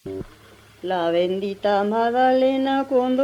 La bendita Magdalena con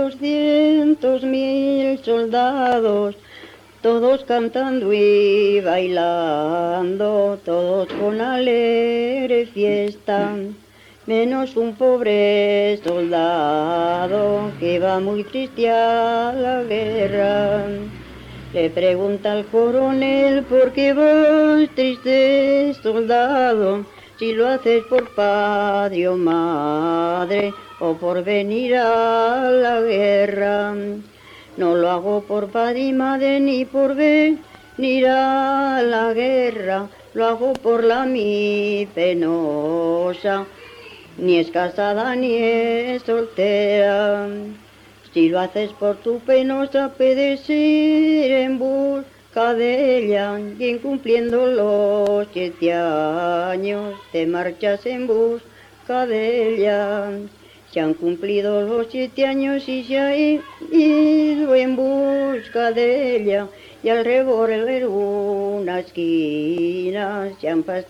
200.000 soldados, todos cantando y bailando, todos con alegre fiesta, menos un pobre soldado que va muy triste a la guerra. Le pregunta al coronel: ¿por qué vas triste, soldado? Si lo haces por padre o madre, o por venir a la guerra. No lo hago por padre y madre, ni por venir a la guerra. Lo hago por la mi penosa, ni es casada ni es soltera. Si lo haces por tu penosa, puedes ir en busca de ella, y en cumpliendo los 7 años te marchas en busca de ella. Se han cumplido los 7 años y se ha ido en busca de ella, y al revolver una esquina se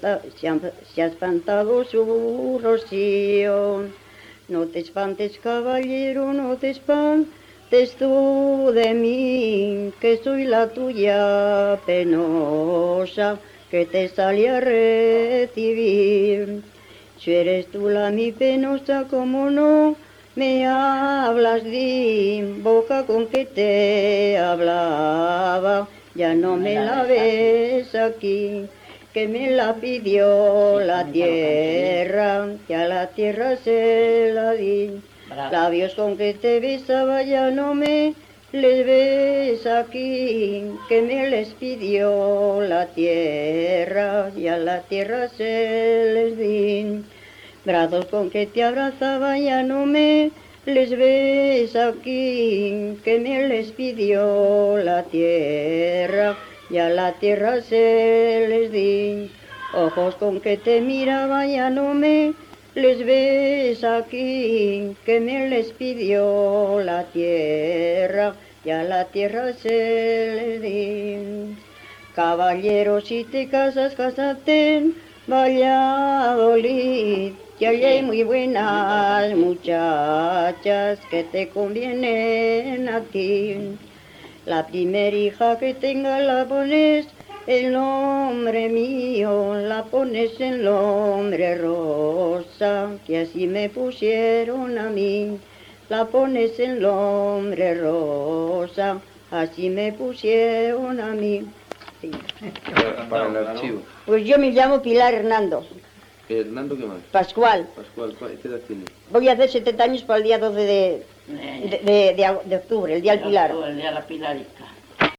ha espantado su rocío. No te espantes, caballero, no te espantes tú de mí, que soy la tuya penosa, que te sale a recibir. Si eres tú la mi penosa, como no me hablas de boca con que te hablaba, ya no me la ves aquí, que me la pidió la tierra, que a la tierra se la di. Labios con que te besaba ya no me les ves aquí, que me les pidió la tierra, y a la tierra se les di. Brazos con que te abrazaba ya no me les ves aquí, que me les pidió la tierra, y a la tierra se les di. Ojos con que te miraba ya no me les ves aquí, que me les pidió la tierra, y a la tierra se les di. Caballero, si te casas, cásate en Valladolid, que allí hay muy buenas muchachas que te convienen a ti. La primera hija que tengas la pones el nombre mío, la pones el nombre Rosa, que así me pusieron a mí. La pones el nombre Rosa, así me pusieron a mí. Sí. Para el archivo. Pues yo me llamo Pilar Hernando. ¿Hernando qué más? Pascual. Pascual, ¿qué edad tiene? Voy a hacer 70 años para el día 12 de octubre, el día del Pilar. El día de la Pilarica.